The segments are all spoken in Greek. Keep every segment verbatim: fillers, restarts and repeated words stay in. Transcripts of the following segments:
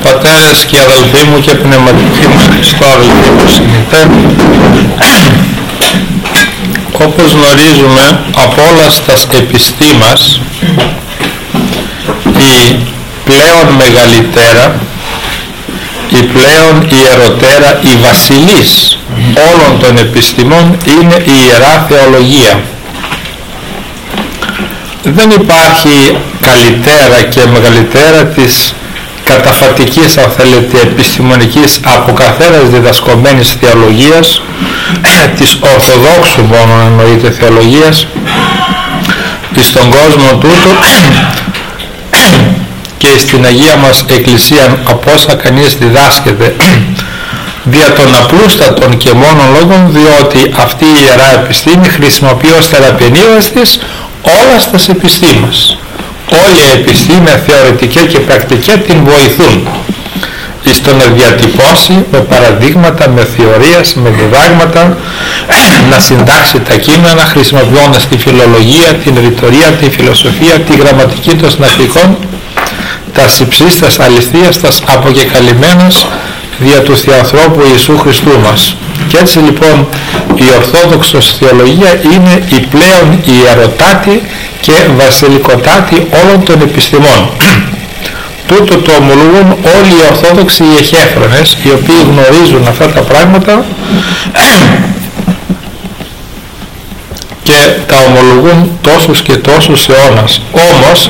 Πατέρες και αδελφοί μου και πνευματικοί μου Χριστό αδελφοί μου συνηθέ, όπως γνωρίζουμε από όλα στα επιστήμας, η πλέον μεγαλύτερα, η πλέον ιεροτέρα, η βασιλής όλων των επιστημών είναι η Ιερά Θεολογία. Δεν υπάρχει καλύτερα και μεγαλύτερα της καταφατικής, αν θέλετε, επιστημονικής από καθένας διδασκομένης θεολογίας, της Ορθοδόξου μόνο εννοείται θεολογίας, στον κόσμο τούτο και στην Αγία μας Εκκλησία από όσα κανείς διδάσκεται δια των απλούστατων και μόνον λόγων, διότι αυτή η Ιερά Επιστήμη χρησιμοποιεί ως θεραπενίας της όλα στις επιστήμες. Όλη η επιστήμη θεωρητική και πρακτική την βοηθούν εις το να διατυπώσει με παραδείγματα, με θεωρίες, με διδάγματα, να συντάξει τα κείμενα χρησιμοποιώντας τη φιλολογία, την ρητορία, τη φιλοσοφία, τη γραμματική των συνακτικών, τα υψίστας αληθείας, τα αποκεκαλυμμένας δια του Θεανθρώπου Ιησού Χριστού μας. Και έτσι λοιπόν η Ορθόδοξος θεολογία είναι η πλέον ιερωτάτη και βασιλικοτάτη όλων των επιστημών. Τούτο το ομολογούν όλοι οι Ορθόδοξοι οι εχέφρονες, οι οποίοι γνωρίζουν αυτά τα πράγματα και τα ομολογούν τόσους και τόσους αιώνας. Όμως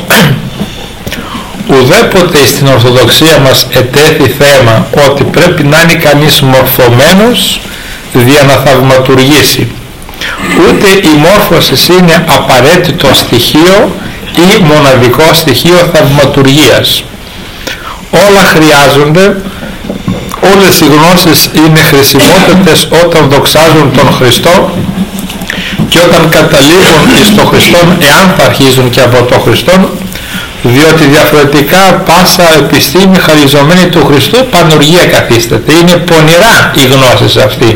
ουδέποτε στην Ορθοδοξία μας ετέθη θέμα ότι πρέπει να είναι κανείς μορφωμένος δια να θαυματουργήσει. Ούτε η μόρφωση είναι απαραίτητο στοιχείο ή μοναδικό στοιχείο θαυματουργίας. Όλα χρειάζονται, όλες οι γνώσεις είναι χρησιμότατες όταν δοξάζουν τον Χριστό και όταν καταλήγουν εις τον Χριστόν, εάν θα αρχίζουν και από τον Χριστόν, διότι διαφορετικά πάσα επιστήμη χαριζομένη του Χριστού πανουργία καθίσταται. Είναι πονηρά η γνώση αυτή.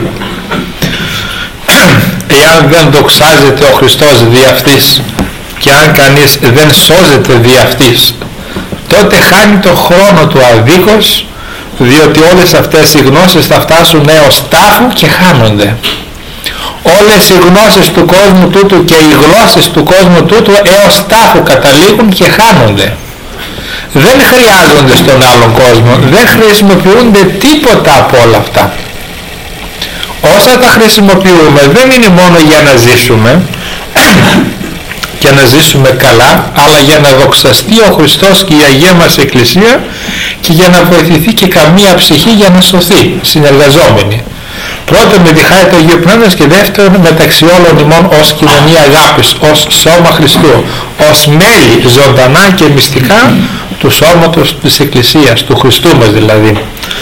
Εάν δεν δοξάζεται ο Χριστός δι' αυτής και αν κανείς δεν σώζεται δι' αυτής, τότε χάνει το χρόνο του αδίκως, διότι όλες αυτές οι γνώσεις θα φτάσουν έως τάφου και χάνονται. Όλες οι γνώσεις του κόσμου τούτου και οι γλώσσες του κόσμου τούτου έως τάφου καταλήγουν και χάνονται. Δεν χρειάζονται στον άλλον κόσμο, δεν χρησιμοποιούνται τίποτα από όλα αυτά. Όσα τα χρησιμοποιούμε δεν είναι μόνο για να ζήσουμε και να ζήσουμε καλά, αλλά για να δοξαστεί ο Χριστός και η Αγία μας Εκκλησία και για να βοηθηθεί και καμία ψυχή για να σωθεί, συνεργαζόμενη. Πρώτον με τη χάρη του Αγίου Πνεύματος και δεύτερον μεταξύ όλων ημών ως κοινωνία αγάπης, ως σώμα Χριστού, ως μέλη ζωντανά και μυστικά του σώματος της Εκκλησίας, του Χριστού μας δηλαδή.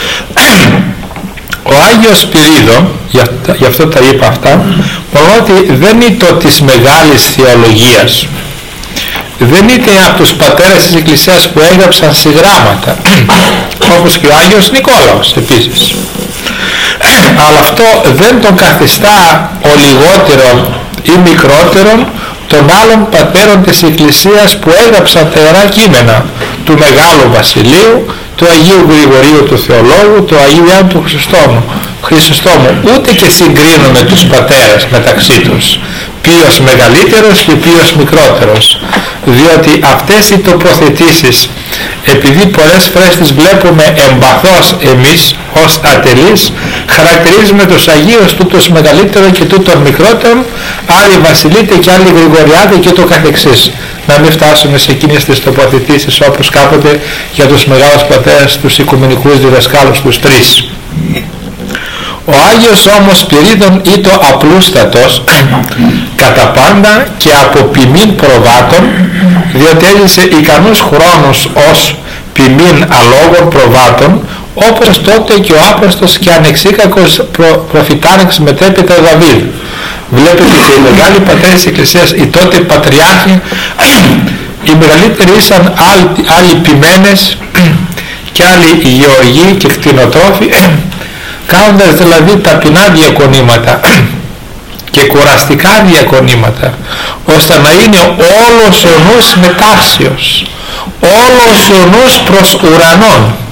Ο Άγιος Σπυρίδων, γι' αυτό τα είπα αυτά, μόνο ότι δεν είναι το της μεγάλης θεολογίας, δεν είναι από τους πατέρες της Εκκλησίας που έγραψαν συγγράμματα, όπως και ο Άγιος Νικόλαος επίσης. Αλλά αυτό δεν τον καθιστά ο λιγότερον ή μικρότερον των άλλων πατέρων της Εκκλησίας που έγραψαν τα Ιερά Κείμενα, του Μεγάλου Βασιλείου, του Αγίου Γρηγορίου του Θεολόγου, του Αγίου Ιωάννου του Χρυσοστόμου. Χρυσοστόμου. Ούτε και συγκρίνουμε τους πατέρες μεταξύ τους, ποιος μεγαλύτερος και ποιος μικρότερος, διότι αυτές οι τοποθετήσεις, επειδή πολλές φορές τις βλέπουμε εμπαθώς εμείς ως ατελείς, χαρακτηρίζουμε τους Αγίους τούτος μεγαλύτερων και τούτων μικρότερων, άλλοι βασιλείτε και άλλοι γρηγοριάδε και το καθεξής. Να μην φτάσουμε σε εκείνες τις τοποθετήσεις όπως κάποτε για τους μεγάλους πατέρες, τους οικουμενικούς διδασκάλους, τους τρεις. Ο Άγιος όμως Σπυρίδων ήτο απλούστατος κατά πάντα και από ποιμήν προβάτων, διότι έζησε ικανούς χρόνους ως ποιμήν αλόγων προβάτων, όπως τότε και ο άπραστος και ανεξίκακος προ, προφητάνεξ μετέπειτα Δαβίδ. Βλέπετε και οι μεγάλοι πατέρες της Εκκλησίας, οι τότε πατριάρχοι, οι μεγαλύτεροι ήσαν άλλοι, άλλοι ποιμένες και άλλοι γεωργοί και κτηνοτρόφοι, κάνοντας δηλαδή ταπεινά διακονήματα και κουραστικά διακονήματα, ώστε να είναι όλος ο νους μετάξιος, όλος ο νους προς ουρανόν,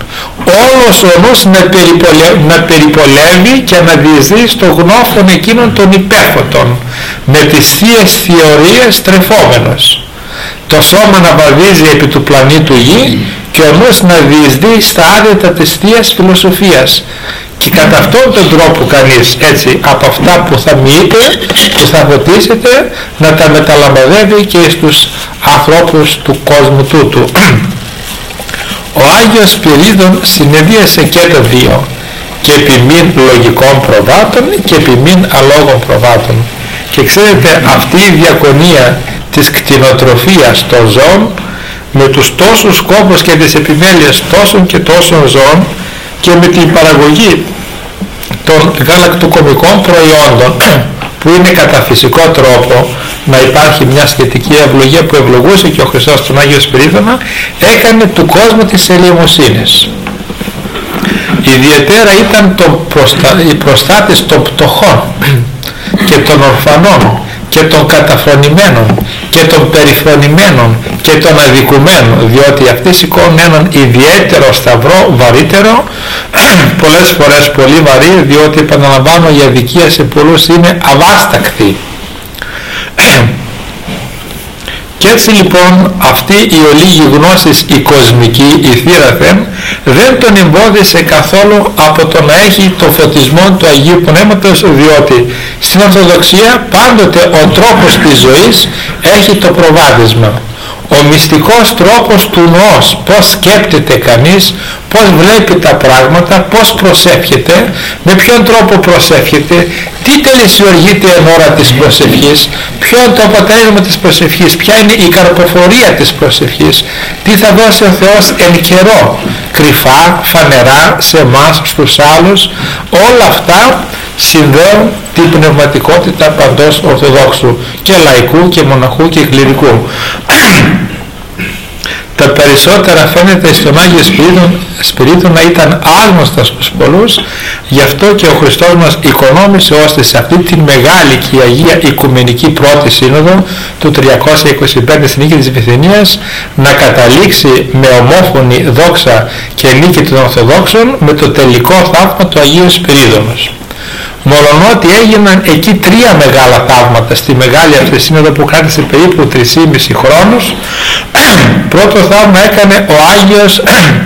όλος ο νους να, περιπολε... να περιπολεύει και να διεισδύει στο γνώφων εκείνων των υπέρφωτων, με τις θείες θεωρίες τρεφόμενος. Το σώμα να βαδίζει επί του πλανήτου Γη και ο νους να διεισδύει στα άδυτα της θείας φιλοσοφίας. Και κατά αυτόν τον τρόπο κανείς, έτσι, από αυτά που θα μοιείτε, που θα φωτίσετε, να τα μεταλαμπαδεύει και στους ανθρώπους του κόσμου τούτου. Ο Άγιος Σπυρίδων συνεδρίασε και τα δύο, και επί μήν λογικών προβάτων και επί μήν αλόγων προβάτων. Και ξέρετε, αυτή η διακονία της κτηνοτροφίας των ζώων, με τους τόσους σκόπους και τις επιμέλειες τόσων και τόσων ζώων, και με την παραγωγή των γαλακτοκομικών προϊόντων, που είναι κατά φυσικό τρόπο να υπάρχει μια σχετική ευλογία που ευλογούσε και ο Χριστός τον Άγιο Σπυρίδωνα, έκανε του κόσμου της ελεημοσύνης. Ιδιαίτερα ήταν το προστα... η προστάτης των πτωχών και των ορφανών και των καταφρονημένων και των περιφρονημένων και των αδικουμένων, διότι αυτοί σηκώνουν έναν ιδιαίτερο σταυρό, βαρύτερο, πολλές φορές πολύ βαρύ, διότι επαναλαμβάνω η αδικία σε πολλούς είναι αβάστακτη. Και έτσι λοιπόν αυτή η ολίγη γνώσης η κοσμική, η θύραθεν, δεν τον εμπόδισε καθόλου από το να έχει το φωτισμό του Αγίου Πνεύματος, διότι στην Ορθοδοξία πάντοτε ο τρόπος της ζωής έχει το προβάδισμα. Ο μυστικός τρόπος του νοός, πώς σκέπτεται κανείς, πώς βλέπει τα πράγματα, πώς προσεύχεται, με ποιον τρόπο προσεύχεται, τι τελεσιουργείται εν ώρα της προσευχής, ποιο είναι το αποτέλεσμα της προσευχής, ποια είναι η καρποφορία της προσευχής, τι θα δώσει ο Θεός εν καιρό, κρυφά, φανερά, σε εμάς, στους άλλους. Όλα αυτά συνδέουν την πνευματικότητα παντός Ορθοδόξου και λαϊκού και μοναχού και κληρικού. Τα περισσότερα φαίνεται στον Άγιο Σπυρίδωνα να ήταν άγνωστα στους πολλούς, γι' αυτό και ο Χριστός μας οικονόμησε ώστε σε αυτή τη μεγάλη και Αγία Οικουμενική Πρώτη Σύνοδο του τριακόσια είκοσι πέντε στην νίκη της Βυθινίας να καταλήξει με ομόφωνη δόξα και νίκη των Ορθοδόξων με το τελικό θαύμα του Αγίου Σπυρίδωνος. Μολονότι έγιναν εκεί τρία μεγάλα θαύματα στη μεγάλη αυτή σύνοδο που κράτησε περίπου τρεις και μισό χρόνους. Πρώτο θαύμα έκανε ο Άγιος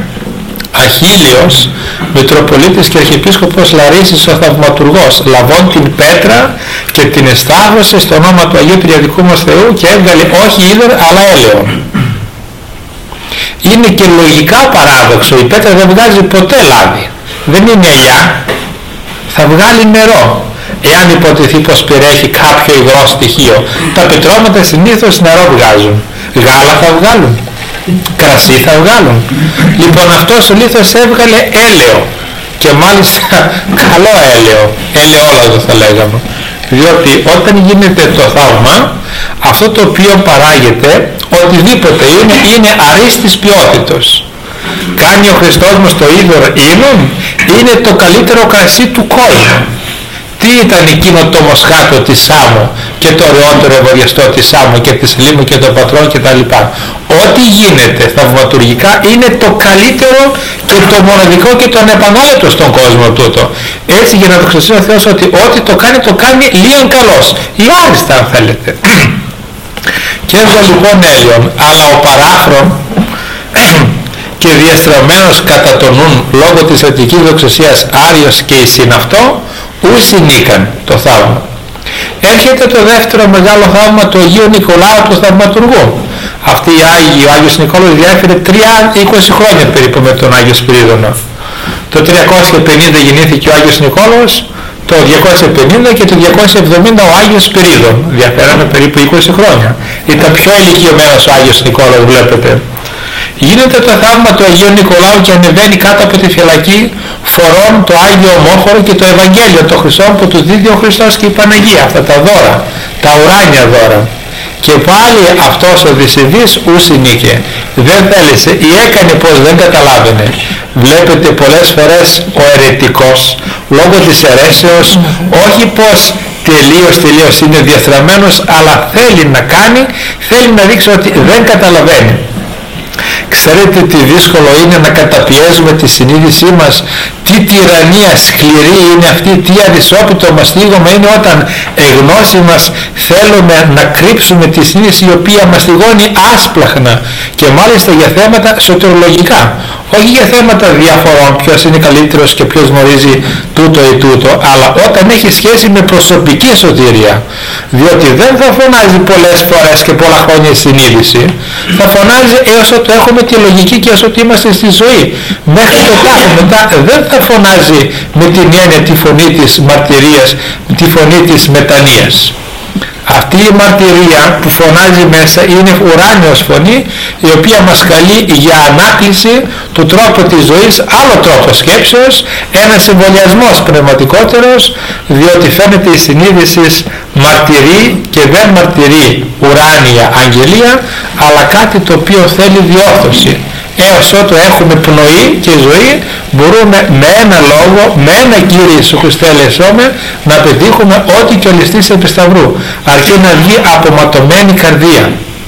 Αχίλιος, Μητροπολίτης και Αρχιεπίσκοπος Λαρίσης ο Θαυματουργός, λαβών την πέτρα και την εσταύρωσε στο όνομα του Αγίου Τριαδικού μας Θεού και έβγαλε όχι είδωρ αλλά έλαιον. Είναι και λογικά παράδοξο, η πέτρα δεν βγάζει ποτέ λάδι, δεν είναι ελιά, θα βγάλει νερό, εάν υποτεθεί πως περιέχει κάποιο υγρό στοιχείο. Τα πετρώματα συνήθως νερό βγάζουν, γάλα θα βγάλουν, κρασί θα βγάλουν. Λοιπόν, αυτός ο λίθος έβγαλε έλαιο, και μάλιστα καλό έλαιο, ελαιόλαδο θα λέγαμε, διότι όταν γίνεται το θαύμα, αυτό το οποίο παράγεται, οτιδήποτε είναι, είναι αρίστης ποιότητος. Κάνει ο Χριστός μας το είδωρ ίνων, είναι το καλύτερο κρασί του κόσμου. Τι ήταν εκείνο το μοσχάτο της Σάμου και το ωραιότερο ευωδιαστό της Σάμου και της Λίμου και των πατρών και τα λοιπά. Ό,τι γίνεται θαυματουργικά είναι το καλύτερο και το μοναδικό και το ανεπανάληπτο στον κόσμο τούτο. Έτσι, για να το ξέρει ο Θεός ότι ό,τι το κάνει το κάνει λίον καλός ή άριστα αν θέλετε. Και έβγαλε λοιπόν έλαιον, αλλά ο παράφρον και διαστραμμένος κατά τον νουν λόγω της αττικής δοξασίας Άριος και εις είναι αυτό, ούσιν νίκαν το θαύμα. Έρχεται το δεύτερο μεγάλο θαύμα του Αγίου Νικολάου του Θαυματουργού. Αυτή η Άγιοι, ο Άγιος Νικόλαος διάφερε είκοσι χρόνια περίπου με τον Άγιο Σπυρίδωνα. Το τριακόσια πενήντα γεννήθηκε ο Άγιος Νικόλαος, το διακόσια πενήντα και το διακόσια εβδομήντα ο Άγιος Σπυρίδων. Διαφέρανε περίπου είκοσι χρόνια. Ήταν πιο ηλικιωμένος ο Άγιος Νικόλαος, βλέπετε. Γίνεται το θαύμα του Αγίου Νικολάου και ανεβαίνει κάτω από τη φυλακή φορών το Άγιο Ομόφορο και το Ευαγγέλιο, το Χριστό που του δίδει ο Χριστός και η Παναγία, αυτά τα δώρα, τα ουράνια δώρα. Και πάλι αυτός ο Δυσιδής ούσι νίκε, δεν θέλησε ή έκανε πως δεν καταλάβαινε. Βλέπετε πολλές φορές ο αιρετικός λόγω της αιρέσεως όχι πως τελείως τελείως είναι διαστραμμένος, αλλά θέλει να κάνει, θέλει να δείξει ότι δεν καταλαβαίνει. Ξέρετε τι δύσκολο είναι να καταπιέζουμε τη συνείδησή μας, τι τυραννία σκληρή είναι αυτή, τι αδυσόπιτο μαστίγωμα είναι όταν εγνώση μας θέλουμε να κρύψουμε τη συνείδηση η οποία μαστιγώνει άσπλαχνα και μάλιστα για θέματα σωτηρολογικά, όχι για θέματα διαφορών, ποιος είναι καλύτερος και ποιος γνωρίζει τούτο ή τούτο, αλλά όταν έχει σχέση με προσωπική σωτηρία, διότι δεν θα φωνάζει πολλές φορές και πολλά χρόνια η συνείδηση, θα φωνάζει έως ότι έχουμε τη λογική και έως ότι είμαστε στη ζωή. Μέχρι το τάφο μετά δεν θα φωνάζει με την έννοια τη φωνή της μαρτυρίας, τη φωνή της μετανοίας. Αυτή η μαρτυρία που φωνάζει μέσα είναι ουράνιος φωνή, η οποία μας καλεί για ανάκληση του τρόπου της ζωής, άλλο τρόπο σκέψεως, ένας εμβολιασμός πνευματικότερος, διότι φαίνεται η συνείδηση μαρτυρεί και δεν μαρτυρεί ουράνια αγγελία, αλλά κάτι το οποίο θέλει διόρθωση. Έως ότου έχουμε πνοή και ζωή, μπορούμε με ένα λόγο, με ένα Κύριε Ιησού Χριστέ ελεησόμε, να πετύχουμε ό,τι και ο ληστής επισταυρού, αρκεί να βγει αποματωμένη καρδία.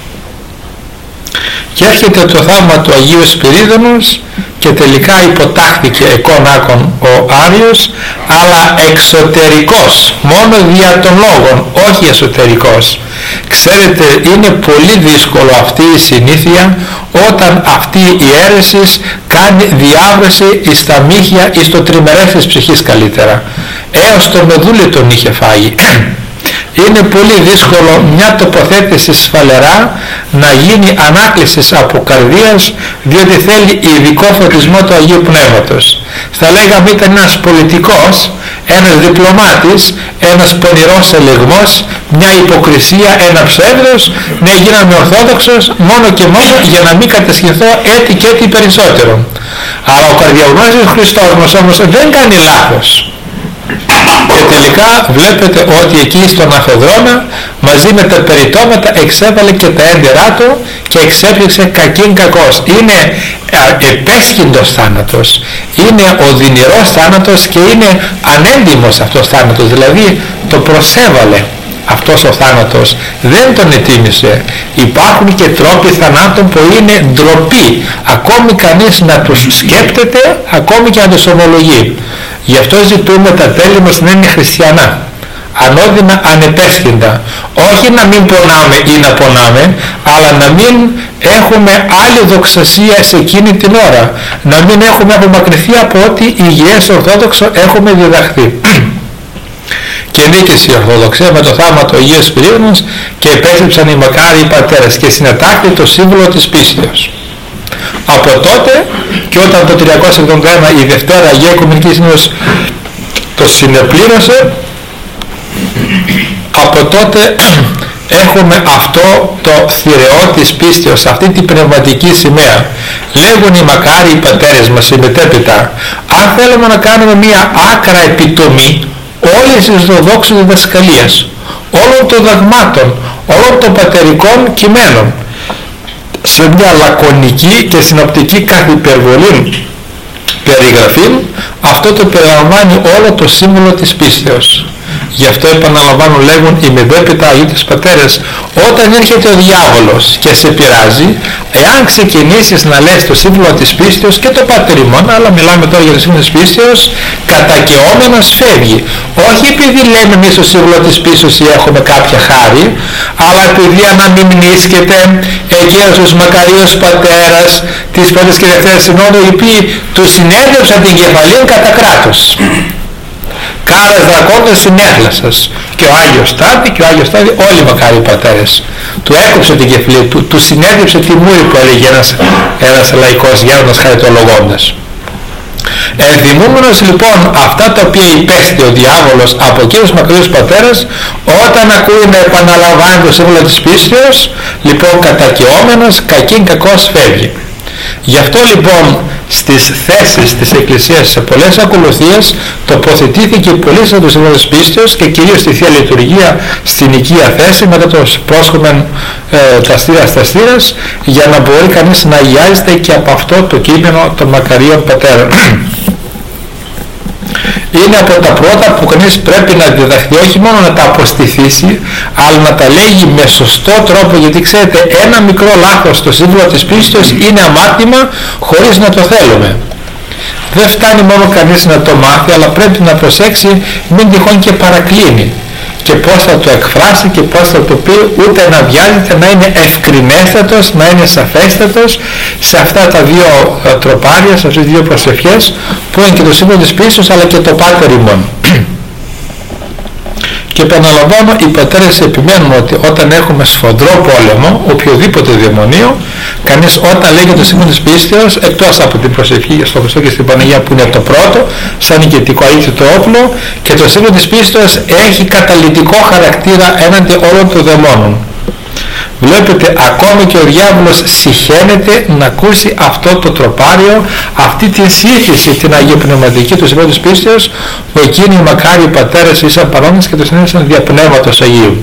Και έρχεται το θαύμα του Αγίου Σπυρίδωνος και τελικά υποτάχθηκε εκών άκων ο Άριος, αλλά εξωτερικός, μόνο δια των λόγων, όχι εσωτερικός. Ξέρετε, είναι πολύ δύσκολο αυτή η συνήθεια όταν αυτή η αίρεση κάνει διάβρεση εις τα μύχια, εις το τριμερές της ψυχής καλύτερα. Έως το μεδούλι τον είχε φάγει. Είναι πολύ δύσκολο μια τοποθέτηση σφαλερά να γίνει ανάκληση από καρδίας, διότι θέλει ειδικό φωτισμό του Αγίου Πνεύματος. Θα λέγαμε ήταν ένας πολιτικός, ένας διπλωμάτης, ένας πονηρός ελεγμός, μια υποκρισία, ένα ψεύδος, να γίναμε ορθόδοξος μόνο και μόνο για να μην κατασχεθώ έτη και έτη περισσότερο. Αλλά ο καρδιαγνώστης Χριστός μας όμως δεν κάνει λάθος. Και τελικά βλέπετε ότι εκεί στον Αφεδρόνα μαζί με τα περιτώματα εξέβαλε και τα έντερά του και εξέπληξε κακήν κακός. Είναι επέσχυντος θάνατος, είναι οδυνηρός θάνατος και είναι ανέντιμος αυτός θάνατος, δηλαδή το προσέβαλε αυτός ο θάνατος, δεν τον ετίμησε. Υπάρχουν και τρόποι θανάτων που είναι ντροπή, ακόμη κανείς να τους σκέπτεται, ακόμη και να τους ομολογεί. Γι' αυτό ζητούμε τα τέλη μας να είναι χριστιανά, ανώδυνα, ανεπέσχυντα. Όχι να μην πονάμε ή να πονάμε, αλλά να μην έχουμε άλλη δοξασία σε εκείνη την ώρα. Να μην έχουμε απομακρυνθεί από ό,τι υγιές ορθόδοξο έχουμε διδαχθεί. Και νίκησε η Ορθοδοξία με το θαύμα του Αγίου Σπυρίδωνος και επέστρεψαν οι μακάριοι πατέρες και συνετάχθη το σύμβολο της πίστεως. Από τότε και όταν το τριακόσια εβδομήντα ένα η Δευτέρα Αγία Οικουμενική Σύνοδος το συνεπλήρωσε, από τότε έχουμε αυτό το θηρεό της πίστεως, αυτή την πνευματική σημαία. Λέγουν οι μακάριοι πατέρες μας οι μετέπειτα, αν θέλουμε να κάνουμε μια άκρα επιτομή όλης της ορθοδόξου διδασκαλίας, όλων των δαγμάτων, όλων των πατερικών κειμένων, σε μια λακωνική και συνοπτική καθ' υπερβολή περιγραφή, αυτό το περιλαμβάνει όλο το σύμβολο της πίστεως. Γι' αυτό επαναλαμβάνω, λέγουν οι μετέπειτα Αγίοι Πατέρες, όταν έρχεται ο διάβολος και σε πειράζει, εάν ξεκινήσεις να λες το σύμβολο της πίστεως και το πατερημόν, αλλά μιλάμε τώρα για το σύμβολο της πίστεως, κατακαιόμενος φεύγει. Όχι επειδή λέμε εμείς το σύμβολο της πίστεως ή έχουμε κάποια χάρη, αλλά επειδή αναμιμνήσκεται εκείνος τους μακαρίους πατέρας της Πρώτης και Δευτέρας Συνόδου, οι οποίοι του συνέδευσαν την κεφαλήν κατά κράτος. Κάρας δρακόντας συνέχλασας, και ο Άγιος Στάδη και ο Άγιος Στάδη, όλοι οι μακάριοι πατέρες, του έκοψε την κεφαλή, του, του συνέδεψε τη μούρη που έλεγε ένας, ένας λαϊκός γέροντας χαριτολογώντας. Ενθυμούμενος λοιπόν αυτά τα οποία υπέστη ο διάβολος από εκείνους μακαρίους πατέρες, όταν ακούει να επαναλαμβάνει το σύμβολο της πίστεως, λοιπόν κατακαιόμενος κακήν κακός φεύγει. Γι' αυτό λοιπόν στις θέσεις της Εκκλησίας σε πολλές ακολουθίες τοποθετήθηκε πολύ σαν το σύμβολο της πίστεως και κυρίως στη Θεία Λειτουργία στην οικία θέση μετά το πρόσχομεν ε, τα στήρας τα στήρας, για να μπορεί κανείς να αγιάζεται και από αυτό το κείμενο των μακαρίων πατέρων. Είναι από τα πρώτα που κανείς πρέπει να διδαχθεί, όχι μόνο να τα αποστηθήσει, αλλά να τα λέγει με σωστό τρόπο, γιατί ξέρετε, ένα μικρό λάθος στο σύμβολο της πίστεως είναι αμάρτημα χωρίς να το θέλουμε. Δεν φτάνει μόνο κανείς να το μάθει, αλλά πρέπει να προσέξει μην τυχόν και παρακλίνει. Και πώς θα το εκφράσει και πώς θα το πει, ούτε να βιάζεται, να είναι ευκρινέστατος, να είναι σαφέστατος σε αυτά τα δύο τροπάρια, σε αυτές τις δύο προσευχές που είναι και το σύμβολο της πίστεως αλλά και το Πάτερ ημών. Και επαναλαμβάνω, οι πατέρες επιμένουν ότι όταν έχουμε σφοδρό πόλεμο, οποιοδήποτε δαιμονίο, κανείς όταν λέγει το σύμβολο της πίστεως, εκτός από την προσευχή στο Χριστό και στην Παναγία που είναι το πρώτο, σαν ηγετικό αλήθεια το όπλο, και το σύμβολο της πίστεως έχει καταλυτικό χαρακτήρα έναντι όλων των δαιμόνων. Βλέπετε, ακόμη και ο διάβολος συχαίνεται να ακούσει αυτό το τροπάριο, αυτή τη σύγχυση, την αγιοπνευματική του σύμβολου της πίστεως, που εκείνοι οι μακάριοι πατέρες ήσαν παρόντες και το συνέβησαν δια Πνεύματος Αγίου.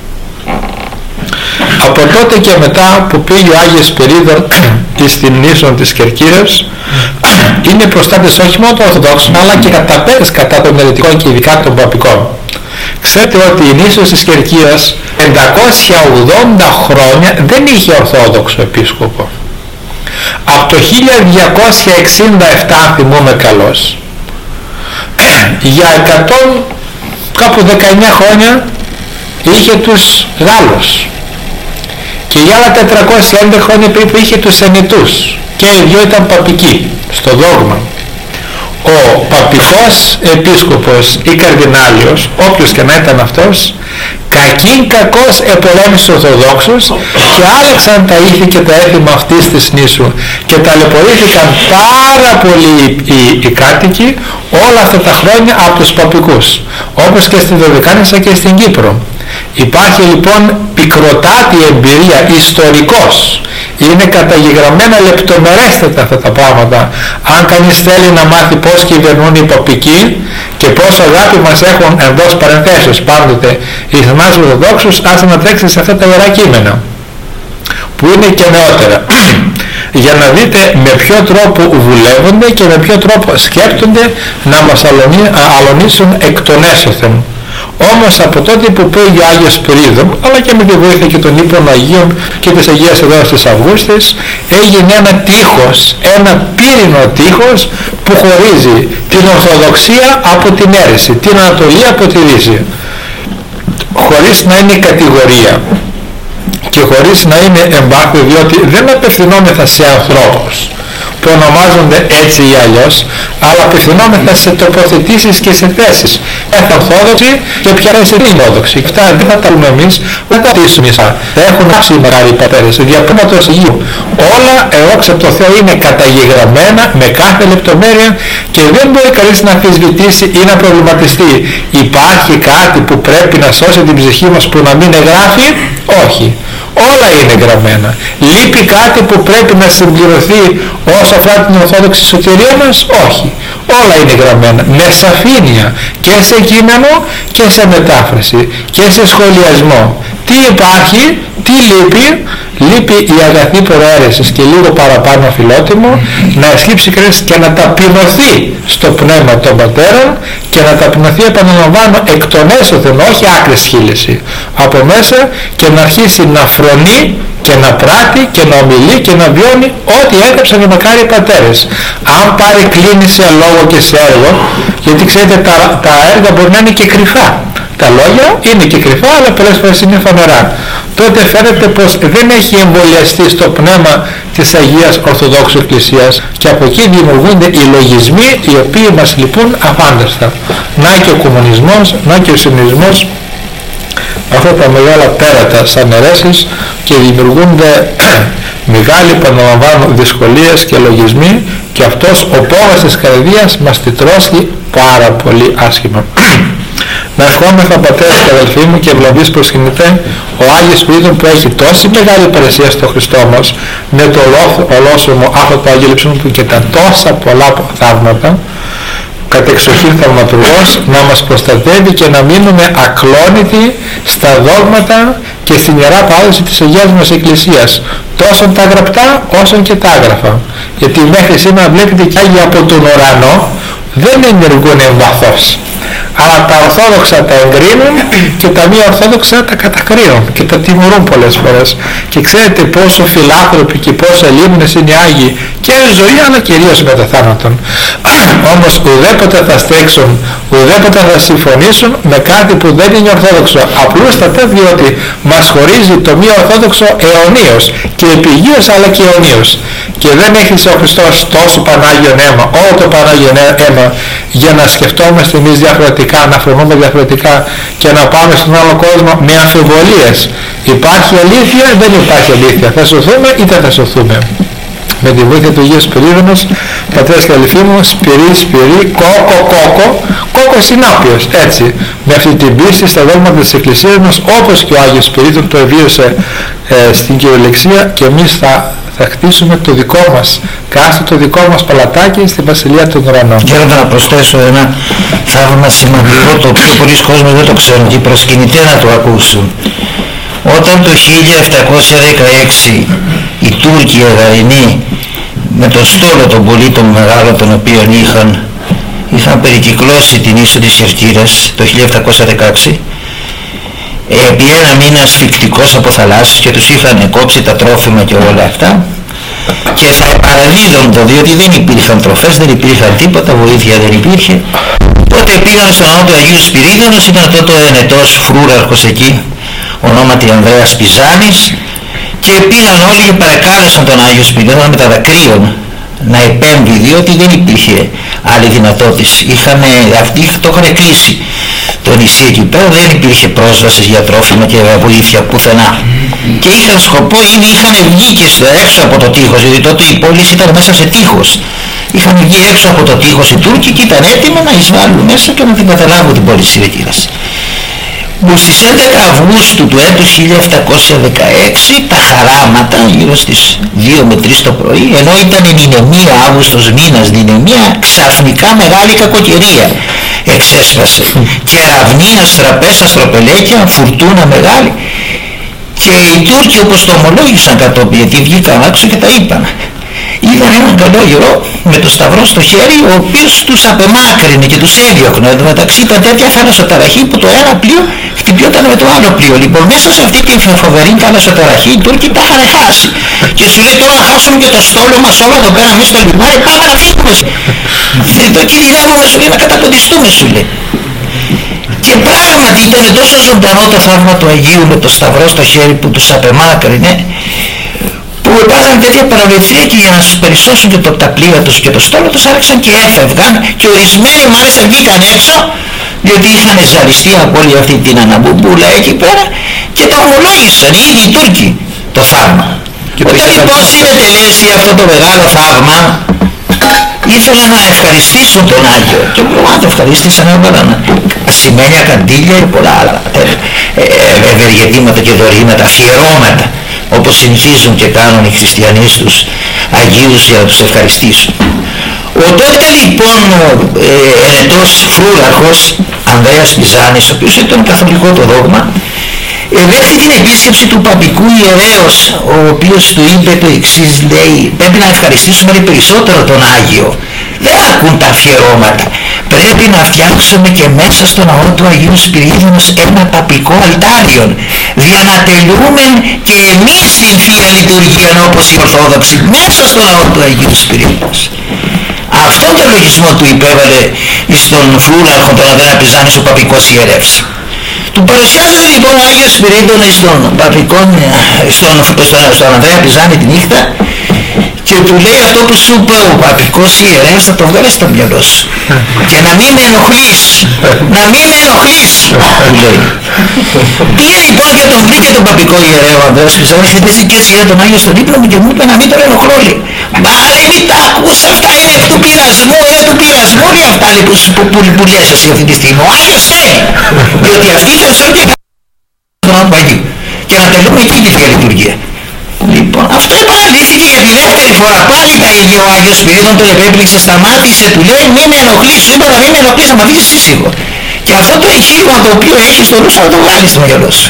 Από τότε και μετά που πήγε ο Άγιος Σπυρίδων στην νήσον της Κερκύρας, είναι προστάτες όχι μόνο των Ορθοδόξων, αλλά και καταπέτες κατά των αιρετικών και ειδικά των παπικών. Ξέρετε ότι η νήσος της Κερκύρας πεντακόσια ογδόντα χρόνια δεν είχε Ορθόδοξο επίσκοπο. Από το χίλια διακόσια εξήντα επτά, αν θυμούμαι καλώς, για εκατό κάπου δεκαεννιά χρόνια είχε τους Γάλλους, και για άλλα τετρακόσια έντεκα χρόνια περίπου είχε τους Σενητούς, και οι δυο ήταν παπικοί στο δόγμα. Ο παπικός επίσκοπος ή καρδινάλιος, όποιος και να ήταν αυτός, κακήν κακός επολέμησε τους Ορθοδόξους και άλλαξαν τα ήθη και τα έθιμα αυτής της νήσου και ταλαιπωρήθηκαν πάρα πολύ οι, οι, οι κάτοικοι όλα αυτά τα χρόνια από τους παπικούς, όπως και στη Δωδεκάνησα και στην Κύπρο. Υπάρχει λοιπόν πικροτάτη εμπειρία, ιστορικός, είναι καταγεγραμμένα λεπτομερέστατα αυτά τα πράγματα. Αν κανείς θέλει να μάθει πώς κυβερνούν οι παπικοί και πόσο αγάπη μας έχουν, εντός παρενθέσεως πάντοτε οι θανάτους Ορθοδόξους, άσε να τρέξει σε αυτά τα ιερά κείμενα που είναι και νεότερα για να δείτε με ποιο τρόπο βουλεύονται και με ποιο τρόπο σκέπτονται να μας αλωνίσουν εκ των έσωθεν. Όμως από τότε που πήγε ο Άγιος Σπυρίδων, αλλά και με τη βοήθεια και των ύπων Αγίων και της Αγίας Εδράς της Αυγούστης, έγινε ένα τείχος, ένα πύρινο τείχος που χωρίζει την Ορθοδοξία από την αίρεση, την Ανατολή από τη Δύση, χωρίς να είναι κατηγορία και χωρίς να είναι εμπάθειο, διότι δεν απευθυνόμεθα σε ανθρώπους που ονομάζονται έτσι ή αλλιώς, αλλά απευθυνόμεθα σε τοποθετήσεις και σε θέσεις. Έχει Ορθόδοξη και ποια θέση είναι Ορθόδοξη. Αυτά δεν θα τα πούμε εμείς, δεν θα τα πείσουμε εμείς. Έχουν άψει οι μεγάλοι πατέρες, δια Πνεύματος Αγίου. Όλα εγώ από το Θεό είναι καταγεγραμμένα με κάθε λεπτομέρεια και δεν μπορεί κανείς να αμφισβητήσει ή να προβληματιστεί. Υπάρχει κάτι που πρέπει να σώσει την ψυχή μας που να μην εγγράφει? Όχι. Όλα είναι γραμμένα. Λείπει κάτι που πρέπει να συμπληρωθεί όσο αφορά την Ορθόδοξη σωτηρία μας? Όχι. Όλα είναι γραμμένα με σαφήνεια και σε κείμενο και σε μετάφραση και σε σχολιασμό. Τι υπάρχει, τι λείπει? Λείπει η αγαθή προαίρεση και λίγο παραπάνω φιλότιμο να εσκύψει κανείς και να ταπεινωθεί στο πνεύμα των πατέρων και να ταπεινωθεί, επαναλαμβάνω, εκ των έσωθεν, όχι άκρη σχήλεση, από μέσα, και να αρχίσει να φρονεί και να πράττει και να ομιλεί και να βιώνει ό,τι έγραψαν οι μακάριοι πατέρες. Αν πάρει κλίνη σε λόγο και σε έργο, γιατί ξέρετε τα, τα έργα μπορεί να είναι και κρυφά. Τα λόγια είναι και κρυφά, αλλά πολλές φορές είναι φανερά. Τότε φαίνεται πως δεν έχει εμβολιαστεί στο πνεύμα της Αγίας Ορθοδόξου Εκκλησίας και από εκεί δημιουργούνται οι λογισμοί οι οποίοι μας λυπούν αφάνταστα. Να και ο κομμουνισμός, να και ο σιωνισμός, αυτά τα μεγάλα τέρατα σαν αιρέσεις, και δημιουργούνται μεγάλοι, επαναλαμβάνω, δυσκολίες και λογισμοί, και αυτός ο πόγος της καρδίας μας τιτρώσει πάρα πολύ άσχημα. Να ευχόμεθα, πατέρες και αδελφοί μου, και ευλογείς προσκυνητέ ο Άγιος Σπυρίδων που έχει τόση μεγάλη υπηρεσία στο Χριστό μας με το ολόσωμο αυτό το Άγιο Λείψον του και τα τόσα πολλά θαύματα, κατεξοχήν θαυματουργός, να μας προστατεύει και να μείνουμε ακλόνητοι στα δόγματα και στην Ιερά Παράδοση της Αγίας μας Εκκλησίας, τόσο τα γραπτά όσο και τα άγραφα. Γιατί μέχρι σήμερα βλέπετε και Άγιοι από τον ουρανό, δεν ενεργούν εμβαθώς. Αλλά τα Ορθόδοξα τα εγκρίνουν και τα μη Ορθόδοξα τα κατακρίνουν και τα τιμωρούν πολλές φορές. Και ξέρετε πόσο φιλάνθρωποι και πόσο ελεήμονες είναι οι Άγιοι και ζωή αλλά κυρίως μετά θάνατον. Όμως ουδέποτε θα στέξουν, ουδέποτε θα συμφωνήσουν με κάτι που δεν είναι Ορθόδοξο. Απλούστατα διότι μας χωρίζει το μη Ορθόδοξο αιωνίως και επιγείως αλλά και αιωνίως. Και δεν έχει ο Χριστός τόσο Πανάγιον αίμα, όλο το Πανάγιον αίμα για να σκεφτόμαστε εμείς διαφορετικά, να φρονούμε διαφορετικά και να πάμε στον άλλο κόσμο με αμφιβολίες. Υπάρχει αλήθεια, δεν υπάρχει αλήθεια. Θα σωθούμε ή δεν θα σωθούμε. Με τη βοήθεια του Αγίου Σπυρίδωνος, πατέρας και αδελφοί μου, Σπυρί, Σπυρί, κόκο, κόκο, κόκο συνάπιος, έτσι. Με αυτή την πίστη στα δόγματα της Εκκλησίας μας, όπως και ο Άγιος Σπυρίδων το εβίωσε ε, στην κυριολεξία, και εμείς θα, θα χτίσουμε το δικό μας, κάστο το δικό μας παλατάκι στη Βασιλεία των Ουρανών. Και να προσθέσω ένα θαύμα σημαντικό, το οποίο πολλοί κόσμοι δεν το ξέρουν και οι προσκυνητές να το ακούσουν. Όταν το χίλια επτακόσια δεκαέξι οι Τούρκοι Εγαρινοί με τον στόλο των πολίτων μεγάλο τον οποίο είχαν, είχαν περικυκλώσει την ίσο της Κεφτήρας το χίλια επτακόσια δεκαέξι επί ένα μήνα ασφυκτικός από θαλάσσης και τους είχαν κόψει τα τρόφιμα και όλα αυτά και θα παραδίδονται διότι δεν υπήρχαν τροφές, δεν υπήρχαν τίποτα, βοήθεια δεν υπήρχε. Τότε πήγαν στον ναό του Αγίου Σπυρίδωνος, ήταν τότε ο ενετός φρούραρχος εκεί, ονόματι Ανδρέας Πιζάνης, και πήγαν όλοι και παρεκάλεσαν τον Άγιο Σπυρίδωνα με τα δακρύων να επέμβει, διότι δεν υπήρχε άλλη δυνατότητα. Είχανε, αυτοί το είχαν κλείσει το νησί εκεί πέρα, δεν υπήρχε πρόσβαση για τρόφιμα και βοήθεια πουθενά. Και είχαν σκοπό, ήδη είχαν βγει και στο, έξω από το τείχος, γιατί τότε η πόλη ήταν μέσα σε τείχος. Είχαν βγει έξω από το τείχος οι Τούρκοι και ήταν έτοιμοι να εισβάλλουν μέσα και να την καταλάβουν την πόλη της Συρακίδας. Που στις έντεκα Αυγούστου του έτους χίλια επτακόσια δεκαέξι τα χαράματα γύρω στις δύο με τρεις το πρωί, ενώ ήταν νηνεμία, Αύγουστος μήνας νηνεμία, ξαφνικά μεγάλη κακοκαιρία εξέσπασε. Κεραυνοί, αστραπές, αστροπελέκια, φουρτούνα μεγάλη, και οι Τούρκοι όπως το ομολόγησαν κατόπιν, γιατί βγήκαν άξω και τα είπαν. Είδαν έναν καλό γερό με το σταυρό στο χέρι, ο οποίος τους απεμάκρυνε και τους έδιωχνε. Εν τω μεταξύ ήταν τέτοια θαλασσοταραχή που το ένα πλοίο χτυπιόταν με το άλλο πλοίο. Λοιπόν, μέσα σε αυτή την φοβερή θαλασσοταραχή οι Τούρκοι τα είχαν χάσει. Και σου λέει τώρα χάσουμε και το στόλο μας όλα εδώ πέρα μέσα στο λιμάνι, πάμε να φύγουμε. Εδώ κινδυνεύουμε, σου λέει, να καταποντιστούμε, σου λέει. Και πράγματι ήταν τόσο ζωντανό το θαύμα του Αγίου με το σταυρό στο χέρι που τους απεμάκρυνε, που πάθαν τέτοια παραβρεθία και για να τους περισσώσουν και το, τα πλοία τους και το στόλο τους άρχισαν και έφευγαν, και ορισμένοι μάλιστα βγήκαν έξω διότι είχαν ζαριστεί από όλη αυτή την αναμπουμπούλα εκεί πέρα και το ομολόγησαν οι ίδιοι Τούρκοι το θαύμα. Και όταν λοιπόν συνετελέσει αυτό το μεγάλο θαύμα, ήθελαν να ευχαριστήσουν τον Άγιο και μπορούμε να το ευχαριστήσαν, έβαλαν ασημένια, καντήλια και πολλά άλλα ε, ε, ευεργετήματα και δωρήματα, αφιερώματα, όπως συνηθίζουν και κάνουν οι χριστιανοί στους Αγίους για να τους ευχαριστήσουν. Ο τότε λοιπόν ε, ενετός φρούραρχος Ανδρέας Πιζάνης, ο οποίος ήταν καθολικό το δόγμα, δέχτηκε την επίσκεψη του παπικού ιερέως, ο οποίος του είπε το εξής, λέει, πρέπει να ευχαριστήσουμε περισσότερο τον Άγιο, δεν αρκούν τα αφιερώματα, πρέπει να φτιάξουμε και μέσα στο ναό του Αγίου Σπυρίδωνος ένα παπικό αλτάριον, για να τελούμε και εμείς την Θεία Λειτουργία όπως οι Ορθόδοξοι μέσα στο ναό του Αγίου Σπυρίδωνος. Αυτόν τον λογισμό του υπέβαλε στον φρούραρχο τον Ανδρέα Πιζάνη ο παπικός ιερεύς. Του παρουσιάζεται λοιπόν ο Άγιος Σπυρίδωνος στον, στον, στον, στον Ανδρέα Πιζάνη τη νύχτα και του λέει αυτό που σου είπε ο παπικός ιερέας θα το βγάλεις στο μυαλό σου και να μην με ενοχλείς, να μην με ενοχλείς, του λέει. Πήγε λοιπόν και τον βρήκε τον παπικό ιερέα ο Ανδρέας Πιζάνης και έτσι και έτσι είδε τον Άγιο στον ύπνο μου και μου είπε να μην τον ενοχλώ, λέει. Μα λέει μην τα ακούς, αυτά είναι εκ του πειρασμού, είναι του πειρασμού, λέει, αυτά λέει, που, που, που, που λες εσύ αυτή τη στιγμή. Ο Άγιος θέλει, διότι αυτοί δεν θέλουν και τον Άγιο Αγίου και να τελούμε εκεί τη Θεία Λειτουργία. Λοιπόν, αυτό επαναλήφθηκε για τη δεύτερη φορά. Πάλι τα ίδια ο Άγιος Σπυρίδων τον επέπληξε, σταμάτησε, του λέει μην με ενοχλείς, σου είπα να μην με ενοχλείς, να μ' αφήσεις ήσυχο. Και αυτό το ηχήγμα το οποίο έχεις στο νου σου να το βγάλεις στο μυαλό σου.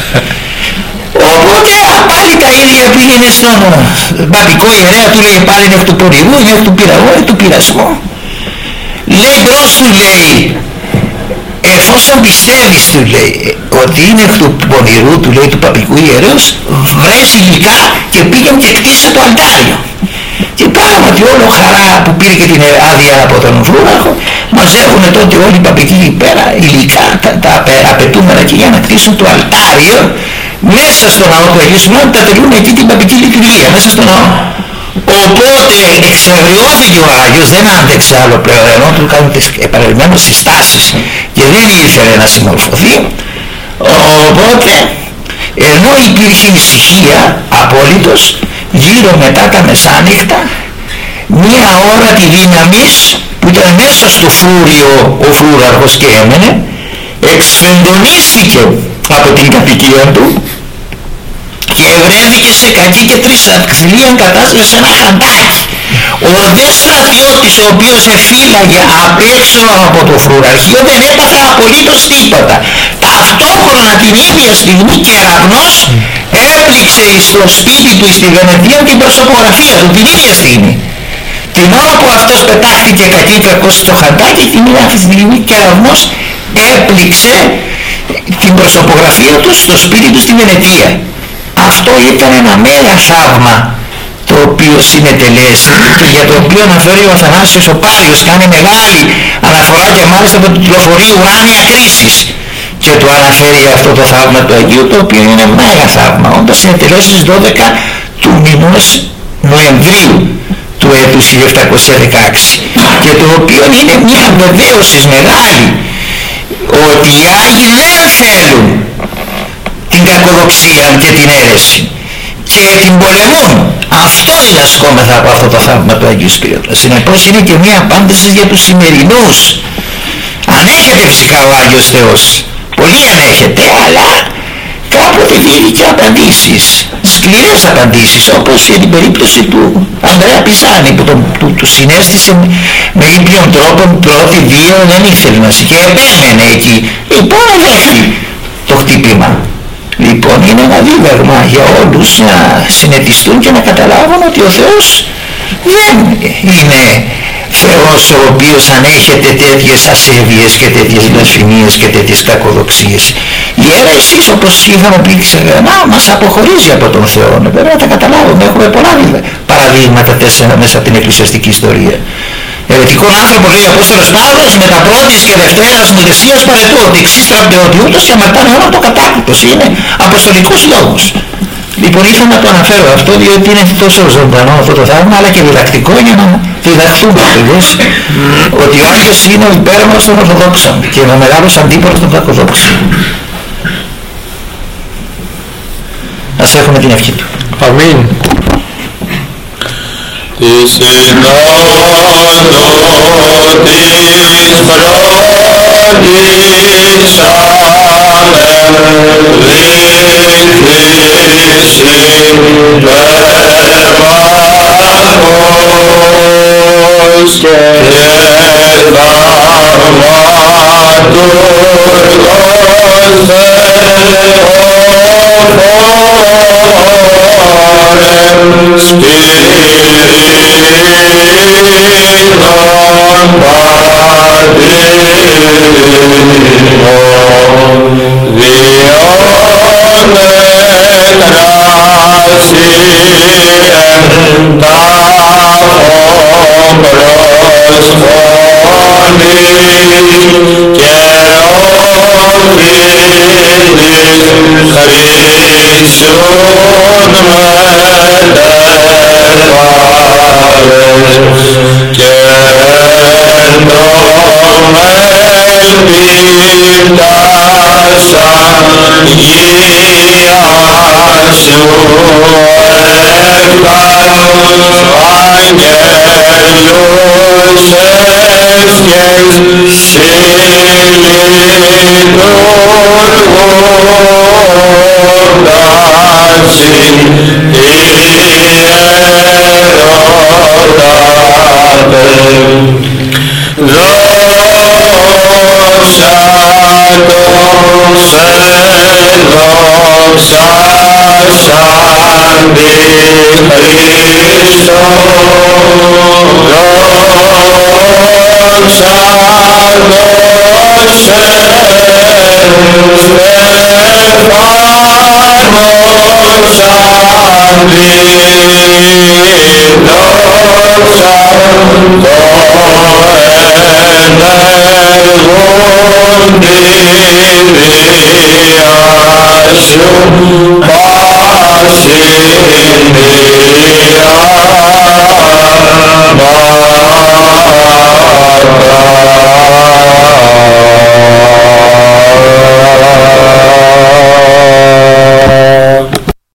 Οπότε πάλι τα ίδια πήγαινε στον παπικό ιερέα, του λέει πάλι είναι εκ του πορηγού, είναι εκ του πειραγού, είναι του πειρασμού. λέει μπρος, του λέει, εφόσον πιστεύεις, του λέει, ότι είναι εκ του πονηρού, του λέει, του παπικού ιερέως, βρες υλικά και πήγαινε και κτίσε το αλτάριο. Και πράγματι όλο χαρά που πήρε και την άδεια από τον φρούραρχο, μαζεύουν τότε όλοι οι παπικοί εκεί πέρα υλικά, τα, τα απαιτούμενα, και για να κτίσουν το αλτάριο μέσα στο ναό του Αγίου Σιμεών, τα τελούν εκεί την παπική λειτουργία, μέσα στο ναό. Οπότε εξαγριώθηκε ο Άγιος, δεν άντεξε άλλο πλέον, ενώ του κάνουν τις επαναλημμένες συστάσεις και δεν ήθελε να συμμορφωθεί. Οπότε, ενώ υπήρχε ησυχία απόλυτος, γύρω μετά τα μεσάνυχτα, μία ώρα τη δύναμης που ήταν μέσα στο φρούριο ο φρούραρχος και έμενε, εξφεντονίστηκε από την κατοικία του και ευρέθηκε σε κακή και τρισαθλίαν κατάσταση σε ένα χαντάκι. Ο δε στρατιώτης, ο οποίος εφύλαγε απ' έξω από το φρουραρχείο, δεν έπαθε απολύτως τίποτα. Ταυτόχρονα την ίδια στιγμή κεραυνός έπληξε στο σπίτι του στη Βενετία την προσωπογραφία του την ίδια στιγμή. Την ώρα που αυτός πετάχτηκε κακήθρακος στο χαντάκι, την ίδια στιγμή κεραυνός έπληξε την προσωπογραφία του στο σπίτι του στη Βενετία. Αυτό ήταν ένα μέγα θαύμα το οποίο συνετελέσει και για το οποίο αναφέρει ο Αθανάσιος ο Πάλιος, κάνει μεγάλη αναφορά και μάλιστα από το τηλεφορεί ουράνια κρίσης και το αναφέρει αυτό το θαύμα του Αγίου, το οποίο είναι μέγα θαύμα, όντως συνετελέσει στις δώδεκα του μηνός Νοεμβρίου του έτους χίλια επτακόσια δεκαέξι και το οποίο είναι μια βεβαίωση μεγάλη ότι οι Άγιοι δεν θέλουν την κακοδοξία και την αίρεση και την πολεμούν. Αυτό είναι ασκόμεθα από αυτό το θαύμα του Αγίου Σπυρίδωνα. Συνεπώς είναι και μια απάντηση για τους σημερινούς. Ανέχεται φυσικά ο Άγιος Θεός, πολύ ανέχεται, αλλά κάποτε δίνει και απαντήσεις, σκληρές απαντήσεις, όπως για την περίπτωση του Ανδρέα Πισάνη που τον, του, του συνέστησε με ήπιον τρόπο, πρώτη βία, δεν ήθελε να και επέμενε εκεί. Λοιπόν, δέχει το χτύπημα. Λοιπόν, είναι ένα δίδαγμα για όλους να συνετιστούν και να καταλάβουν ότι ο Θεός δεν είναι Θεός ο οποίος ανέχεται τέτοιες ασέβειες και τέτοιες βλασφημίες και τέτοιες κακοδοξίες. Η αίρεσης, όπως είχαμε πει ξανά, μας αποχωρίζει από τον Θεό. Πρέπει να τα καταλάβουμε. Έχουμε πολλά παραδείγματα τέσσερα μέσα από την εκκλησιαστική ιστορία. Ερετικών άνθρωπο, λέει ο Απόστολος Παύλος, με τα πρώτης και δευτέρας μου δεσίας παρετώ, ότι εξίστρα πτεωτιούτος και αμαρτάνε όλο το κατάκτητος. Είναι αποστολικός λόγος. Λοιπόν, ήθελα να το αναφέρω αυτό, διότι είναι τόσο ζωντανό αυτό το θαύμα, αλλά και διδακτικό για να διδαχθούμε ακριβώς ότι ο Άγιος είναι ο υπέρμαχος των Ορθοδόξων και ο μεγάλος αντίπολος των Κακοδόξων. Ας έχουμε την ευχή του. Αμήν. Της ενώνω της φροντίσαμε υπέρμαχος και θαυματουργός δόξα σου,